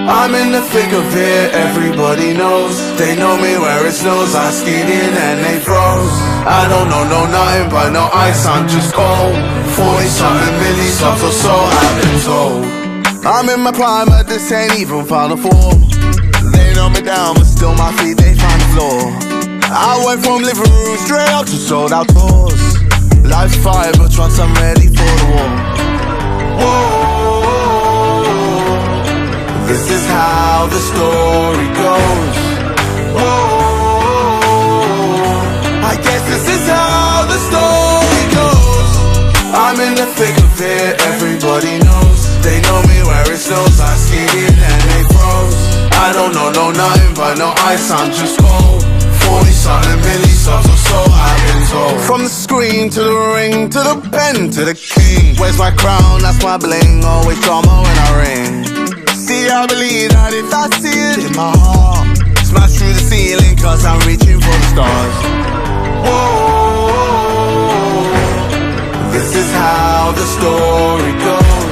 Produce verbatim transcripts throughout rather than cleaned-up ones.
I'm in the thick of it, everybody knows. They know me where it snows, I skid in and they froze. I don't know, no nothing but no ice, I'm just cold. Forty something milli subs or so, I've been told. I'm in my prime, but this ain't even Final Four. They know me down, but still my feet, they find the floor. I went from living room straight up to sold out tours. Life's fire, but once I'm ready for the war. Whoa, this is how the story goes. Whoa, I guess this is how the story goes. I'm in the thick of it, everybody knows. They know me where it snows, I skid in and they froze. I don't know, no nothing but no ice, I'm just cold. Forty something milli subs or so, I've been told. From the screen to the ring, to the pen, to the king. Where's my crown, that's my bling, always drama when I ring. See, I believe that if I see it in my heart, smash through the ceiling cause I'm reaching for the stars. Whoa, this is how the story goes.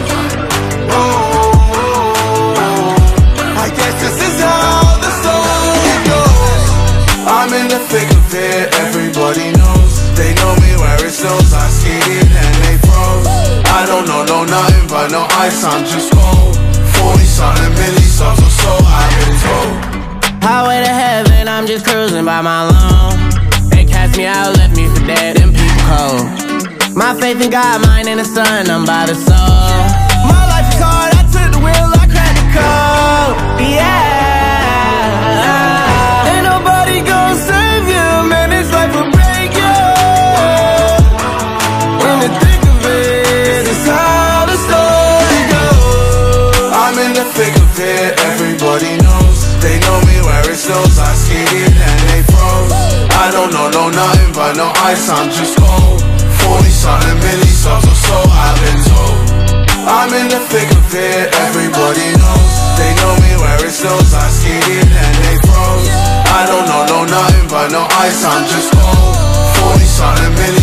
I guess this is how the story goes. I'm in the thick of it, everybody knows. They know me where it snows, I skid in and they froze. I don't know, no nothing but no ice, I'm just cold. Forty something milli subs or so, I've been told. Highway to heaven, I'm just cruising by my lawn. They cast me out, left me for dead, them people cold. My faith in God, mine in the sun, I'm by the soul. My life is hard, I took the wheel, I cracked the code. Yeah, ain't nobody gon' save you, man, this life will break you. In the thick of it, it's how the story goes. I'm in the thick of it, everybody knows. They know me where it snows, I skid in and they froze. I don't know, no nothing but no ice, I'm just cold. Forty something milli subs or so, I've been told. I'm in the thick of it, everybody knows. They know me where it snows, I skid in and they froze. I don't know, no nothing but no ice, I'm just cold. Forty something milli